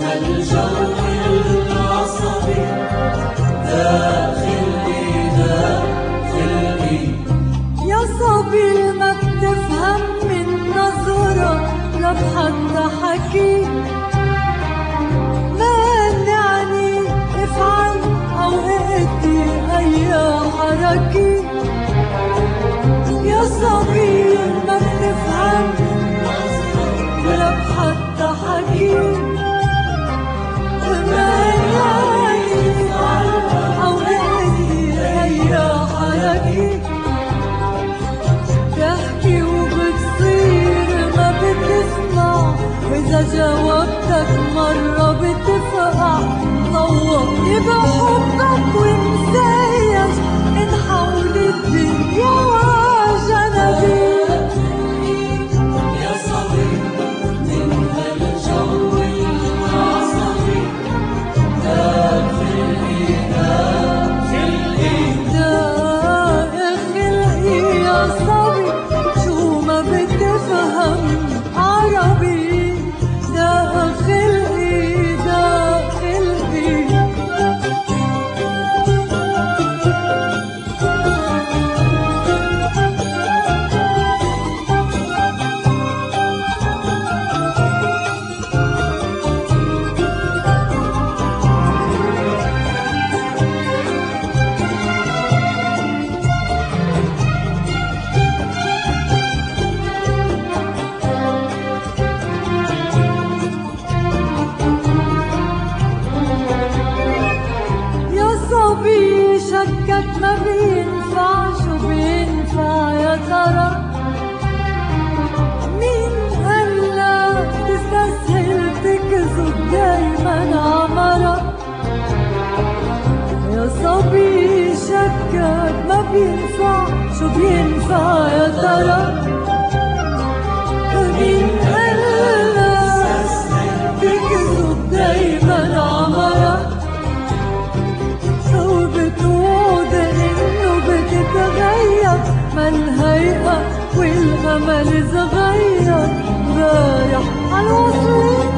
هالجو العصبي داخلي يا صبي ما بتفهم من نظرة لا بحتى حكي مانعني افعل او ائتي اي حركي يا صبي ما بتفهم لا بحتى حكي مانعني افعل او ائتي اي حركي بحكي وبتصير ما بتسمع وإذا جاوبتك مرة بتفقع طوقني بحبك ومزيج إن حولت الدنيا جنبي يا صبي من هالجو العصبي داخلي يا صبي شو ما بتفهم عربي داخلي شكك ما بينفع شو بينفع يا ترى مين قالك تستسهل تكذب دايما عمرة يا صبي شكك ما بينفع شو بينفع يا ترى مين قالك تكذب دايما عمرة ما الهيئة والأمل صغير رايح عالوصول